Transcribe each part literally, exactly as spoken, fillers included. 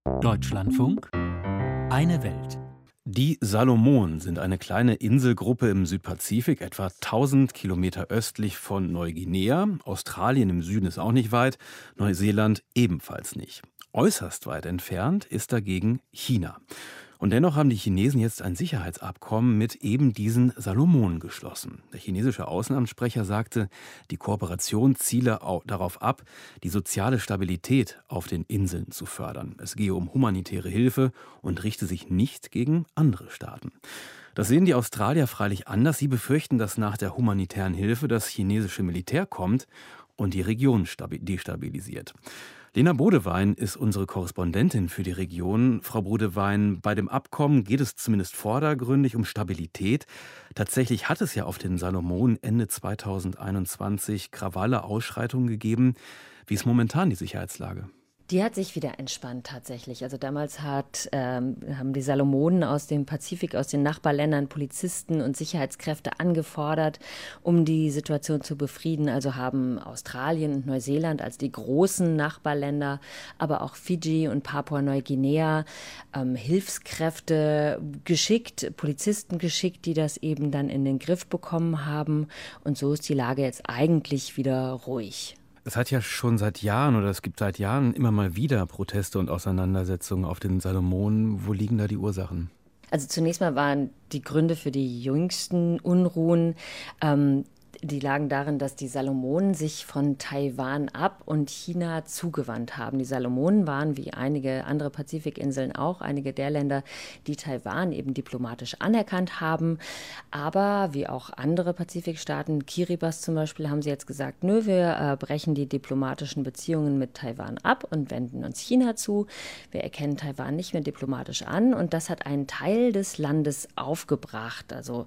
Deutschlandfunk, eine Welt. Die Salomonen sind eine kleine Inselgruppe im Südpazifik, etwa tausend Kilometer östlich von Neuguinea. Australien im Süden ist auch nicht weit, Neuseeland ebenfalls nicht. Äußerst weit entfernt ist dagegen China. Und dennoch haben die Chinesen jetzt ein Sicherheitsabkommen mit eben diesen Salomonen geschlossen. Der chinesische Außenamtssprecher sagte, die Kooperation ziele au- darauf ab, die soziale Stabilität auf den Inseln zu fördern. Es gehe um humanitäre Hilfe und richte sich nicht gegen andere Staaten. Das sehen die Australier freilich anders. Sie befürchten, dass nach der humanitären Hilfe das chinesische Militär kommt und die Region stabi- destabilisiert. Lena Bodewein ist unsere Korrespondentin für die Region. Frau Bodewein, bei dem Abkommen geht es zumindest vordergründig um Stabilität. Tatsächlich hat es ja auf den Salomonen Ende zweitausendeinundzwanzig Krawalle, Ausschreitungen gegeben. Wie ist momentan die Sicherheitslage? Die hat sich wieder entspannt tatsächlich. Also damals hat, ähm, haben die Salomonen aus dem Pazifik, aus den Nachbarländern Polizisten und Sicherheitskräfte angefordert, um die Situation zu befrieden. Also haben Australien und Neuseeland als die großen Nachbarländer, aber auch Fidschi und Papua-Neuguinea ähm, Hilfskräfte geschickt, Polizisten geschickt, die das eben dann in den Griff bekommen haben. Und so ist die Lage jetzt eigentlich wieder ruhig. Es hat ja schon seit Jahren oder es gibt seit Jahren immer mal wieder Proteste und Auseinandersetzungen auf den Salomonen. Wo liegen da die Ursachen? Also zunächst mal waren die Gründe für die jüngsten Unruhen, ähm, die lagen darin, dass die Salomonen sich von Taiwan ab und China zugewandt haben. Die Salomonen waren, wie einige andere Pazifikinseln auch, einige der Länder, die Taiwan eben diplomatisch anerkannt haben. Aber wie auch andere Pazifikstaaten, Kiribati zum Beispiel, haben sie jetzt gesagt, nö, wir äh, brechen die diplomatischen Beziehungen mit Taiwan ab und wenden uns China zu. Wir erkennen Taiwan nicht mehr diplomatisch an. Und das hat einen Teil des Landes aufgebracht. Also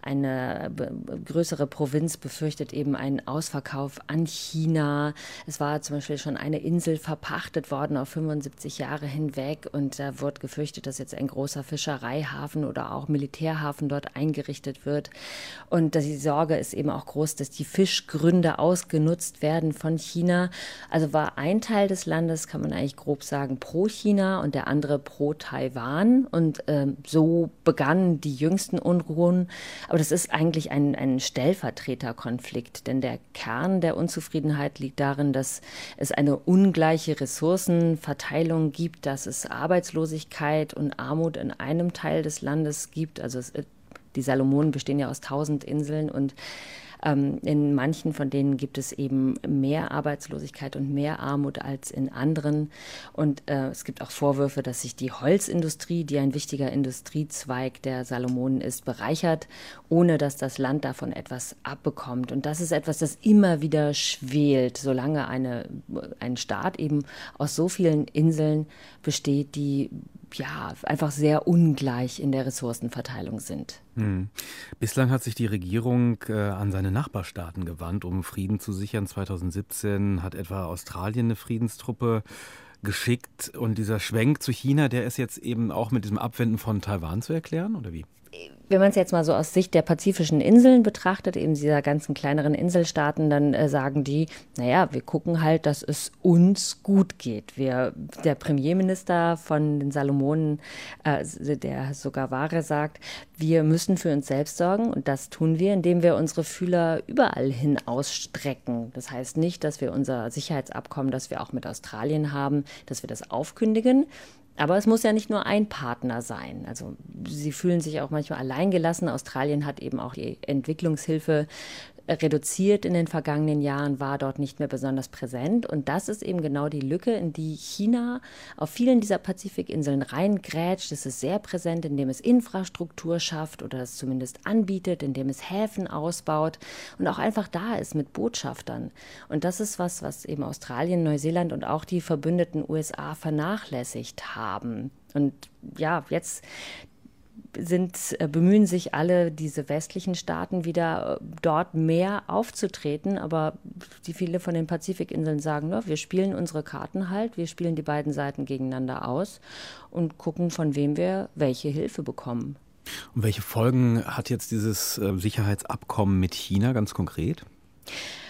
eine b- größere Provinz befürchtet eben einen Ausverkauf an China. Es war zum Beispiel schon eine Insel verpachtet worden auf fünfundsiebzig Jahre hinweg und da wird gefürchtet, dass jetzt ein großer Fischereihafen oder auch Militärhafen dort eingerichtet wird. Und die Sorge ist eben auch groß, dass die Fischgründe ausgenutzt werden von China. Also war ein Teil des Landes, kann man eigentlich grob sagen, pro China und der andere pro Taiwan. Und ähm, so begannen die jüngsten Unruhen. Aber das ist eigentlich ein, ein Stellvertreter Konflikt, denn der Kern der Unzufriedenheit liegt darin, dass es eine ungleiche Ressourcenverteilung gibt, dass es Arbeitslosigkeit und Armut in einem Teil des Landes gibt. Also es, die Salomonen bestehen ja aus tausend Inseln und ähm, in manchen von denen gibt es eben mehr Arbeitslosigkeit und mehr Armut als in anderen. Und äh, es gibt auch Vorwürfe, dass sich die Holzindustrie, die ein wichtiger Industriezweig der Salomonen ist, bereichert, ohne dass das Land davon etwas abbekommt. Und das ist etwas, das immer wieder schwelt, solange eine, ein Staat eben aus so vielen Inseln besteht, die ja, einfach sehr ungleich in der Ressourcenverteilung sind. Hm. Bislang hat sich die Regierung äh, an seine Nachbarstaaten gewandt, um Frieden zu sichern. zweitausendsiebzehn hat etwa Australien eine Friedenstruppe geschickt. Und dieser Schwenk zu China, der ist jetzt eben auch mit diesem Abwenden von Taiwan zu erklären, oder wie? Wenn man es jetzt mal so aus Sicht der pazifischen Inseln betrachtet, eben dieser ganzen kleineren Inselstaaten, dann äh, sagen die, naja, wir gucken halt, dass es uns gut geht. Wir, der Premierminister von den Salomonen, äh, der Sogavare, sagt, wir müssen für uns selbst sorgen und das tun wir, indem wir unsere Fühler überall hin ausstrecken. Das heißt nicht, dass wir unser Sicherheitsabkommen, das wir auch mit Australien haben, dass wir das aufkündigen. Aber es muss ja nicht nur ein Partner sein. Also sie fühlen sich auch manchmal alleingelassen. Australien hat eben auch die Entwicklungshilfe reduziert in den vergangenen Jahren, war dort nicht mehr besonders präsent. Und das ist eben genau die Lücke, in die China auf vielen dieser Pazifikinseln reingrätscht. Es ist sehr präsent, indem es Infrastruktur schafft oder es zumindest anbietet, indem es Häfen ausbaut und auch einfach da ist mit Botschaftern. Und das ist was, was eben Australien, Neuseeland und auch die verbündeten U S A vernachlässigt haben. Und ja, jetzt sind, äh, bemühen sich alle diese westlichen Staaten wieder äh, dort mehr aufzutreten, aber die viele von den Pazifikinseln sagen, na, wir spielen unsere Karten halt, wir spielen die beiden Seiten gegeneinander aus und gucken, von wem wir welche Hilfe bekommen. Und welche Folgen hat jetzt dieses äh, Sicherheitsabkommen mit China ganz konkret?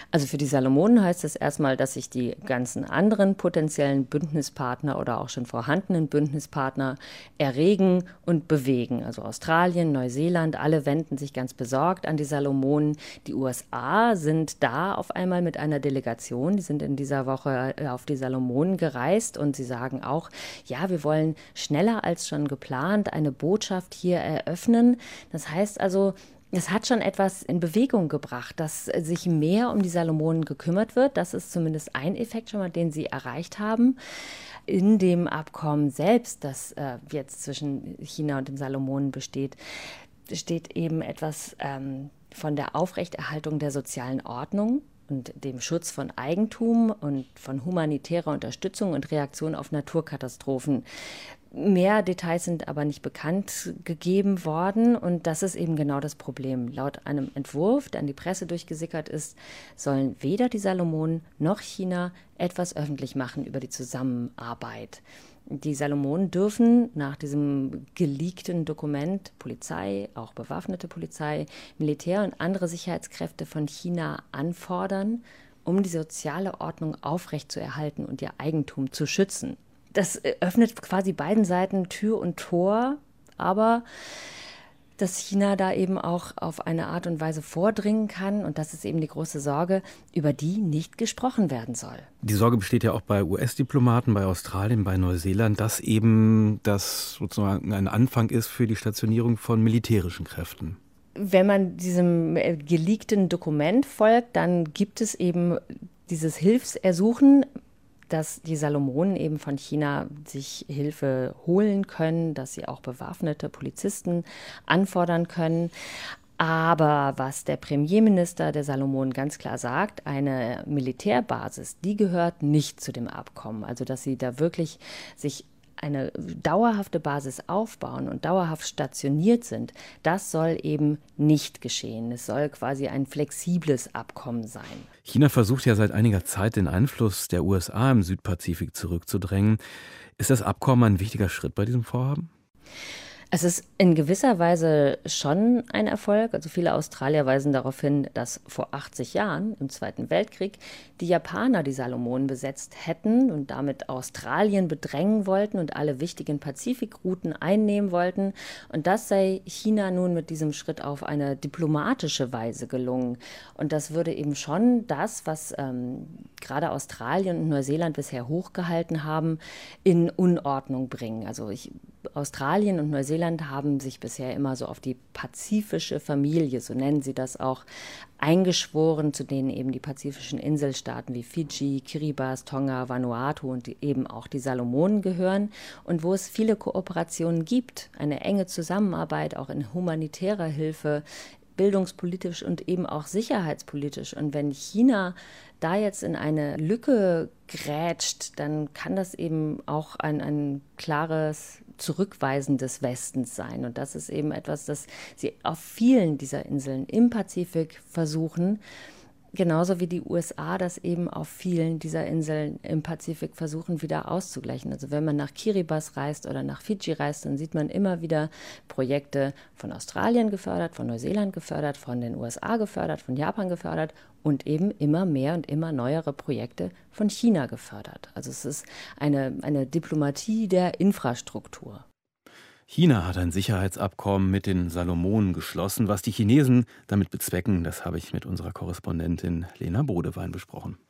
Also für die Salomonen heißt es erstmal, dass sich die ganzen anderen potenziellen Bündnispartner oder auch schon vorhandenen Bündnispartner erregen und bewegen. Also Australien, Neuseeland, alle wenden sich ganz besorgt an die Salomonen. Die U S A sind da auf einmal mit einer Delegation. Die sind in dieser Woche auf die Salomonen gereist und sie sagen auch, ja, wir wollen schneller als schon geplant eine Botschaft hier eröffnen. Das heißt also, es hat schon etwas in Bewegung gebracht, dass sich mehr um die Salomonen gekümmert wird. Das ist zumindest ein Effekt schon mal, den sie erreicht haben. In dem Abkommen selbst, das äh, jetzt zwischen China und den Salomonen besteht, steht eben etwas ähm, von der Aufrechterhaltung der sozialen Ordnung und dem Schutz von Eigentum und von humanitärer Unterstützung und Reaktion auf Naturkatastrophen. Mehr Details sind aber nicht bekannt gegeben worden und das ist eben genau das Problem. Laut einem Entwurf, der an die Presse durchgesickert ist, sollen weder die Salomonen noch China etwas öffentlich machen über die Zusammenarbeit. Die Salomonen dürfen nach diesem geleakten Dokument Polizei, auch bewaffnete Polizei, Militär und andere Sicherheitskräfte von China anfordern, um die soziale Ordnung aufrechtzuerhalten und ihr Eigentum zu schützen. Das öffnet quasi beiden Seiten Tür und Tor, aber dass China da eben auch auf eine Art und Weise vordringen kann, und das ist eben die große Sorge, über die nicht gesprochen werden soll. Die Sorge besteht ja auch bei U S-Diplomaten, bei Australien, bei Neuseeland, dass eben das sozusagen ein Anfang ist für die Stationierung von militärischen Kräften. Wenn man diesem geleakten Dokument folgt, dann gibt es eben dieses Hilfsersuchen, dass die Salomonen eben von China sich Hilfe holen können, dass sie auch bewaffnete Polizisten anfordern können. Aber was der Premierminister der Salomonen ganz klar sagt, eine Militärbasis, die gehört nicht zu dem Abkommen. Also dass sie da wirklich sich eine dauerhafte Basis aufbauen und dauerhaft stationiert sind, das soll eben nicht geschehen. Es soll quasi ein flexibles Abkommen sein. China versucht ja seit einiger Zeit, den Einfluss der U S A im Südpazifik zurückzudrängen. Ist das Abkommen ein wichtiger Schritt bei diesem Vorhaben? Es ist in gewisser Weise schon ein Erfolg. Also viele Australier weisen darauf hin, dass vor achtzig Jahren, im Zweiten Weltkrieg, die Japaner die Salomonen besetzt hätten und damit Australien bedrängen wollten und alle wichtigen Pazifikrouten einnehmen wollten. Und das sei China nun mit diesem Schritt auf eine diplomatische Weise gelungen. Und das würde eben schon das, was ähm, gerade Australien und Neuseeland bisher hochgehalten haben, in Unordnung bringen. Also ich Australien und Neuseeland haben sich bisher immer so auf die pazifische Familie, so nennen sie das auch, eingeschworen, zu denen eben die pazifischen Inselstaaten wie Fidschi, Kiribati, Tonga, Vanuatu und die, eben auch die Salomonen gehören und wo es viele Kooperationen gibt, eine enge Zusammenarbeit auch in humanitärer Hilfe, bildungspolitisch und eben auch sicherheitspolitisch. Und wenn China da jetzt in eine Lücke grätscht, dann kann das eben auch ein, ein klares Zurückweisen des Westens sein. Und das ist eben etwas, das sie auf vielen dieser Inseln im Pazifik versuchen, genauso wie die U S A das eben auf vielen dieser Inseln im Pazifik versuchen, wieder auszugleichen. Also wenn man nach Kiribati reist oder nach Fidschi reist, dann sieht man immer wieder Projekte von Australien gefördert, von Neuseeland gefördert, von den U S A gefördert, von Japan gefördert und eben immer mehr und immer neuere Projekte von China gefördert. Also es ist eine, eine Diplomatie der Infrastruktur. China hat ein Sicherheitsabkommen mit den Salomonen geschlossen. Was die Chinesen damit bezwecken, das habe ich mit unserer Korrespondentin Lena Bodewein besprochen.